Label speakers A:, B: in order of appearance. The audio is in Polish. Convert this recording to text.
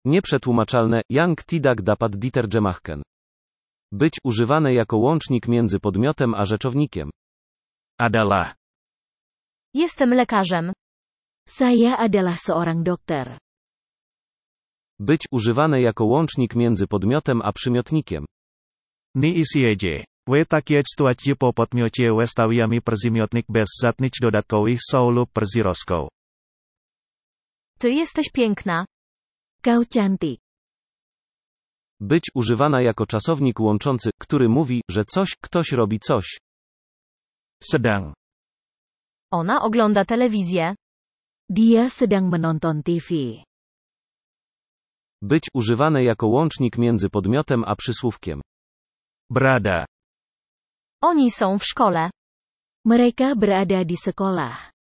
A: Nieprzetłumaczalne, yang tidak dapat diterjemahkan. Być używane jako łącznik między podmiotem a rzeczownikiem.
B: Adalah.
C: Jestem lekarzem.
D: Saya adalah seorang dokter.
A: Być używane jako łącznik między podmiotem a przymiotnikiem.
B: Ni isieje. We takiej sytuacji po podmiocie westawiamy przymiotek bez żadnych dodatkowych słów lub przyrostków.
C: Ty jesteś piękna.
D: Kau cantik.
A: Być używana jako czasownik łączący, który mówi, że ktoś robi coś.
B: Sedang.
C: Ona ogląda telewizję.
D: Dia sedang menonton TV.
A: Być używane jako łącznik między podmiotem a przysłówkiem.
B: Berada.
C: Oni są w szkole.
D: Mereka berada di sekolah.